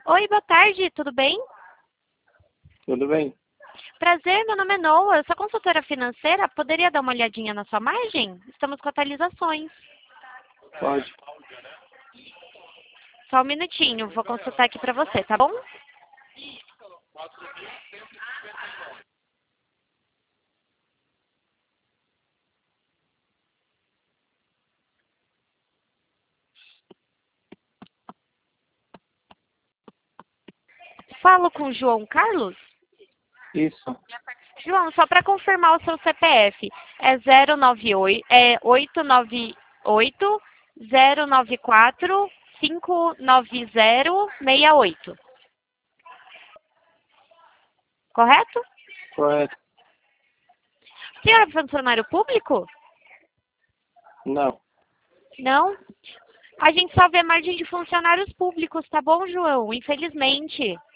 Oi, boa tarde, tudo bem? Tudo bem? Prazer, meu nome é Noah, eu sou consultora financeira, poderia dar uma olhadinha na sua margem? Estamos com atualizações. Pode. Só um minutinho, vou consultar aqui para você, tá bom? Falo com o João Carlos? Isso. João, só para confirmar o seu CPF, é 898-094-59068, correto? Correto. O senhor é funcionário público? Não. Não? A gente só vê margem de funcionários públicos, tá bom, João? Infelizmente.